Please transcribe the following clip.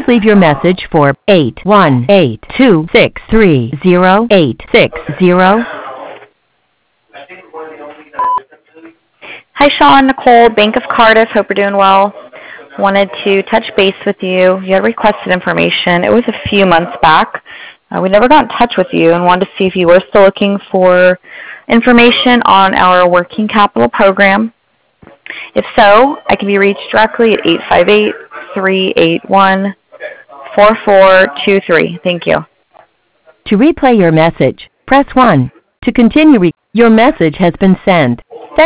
leave your message for 818-263-0860. Hi, Sean. Nicole, Bank of Cardiff. Hope you're doing well. Wanted to touch base with you. You had requested information. It was a few months back. We never got in touch with you and wanted to see if you were still looking for information on our working capital program. If so, I can be reached directly at 858-381-4423. Thank you. To replay your message, press 1. To continue, your message has been sent.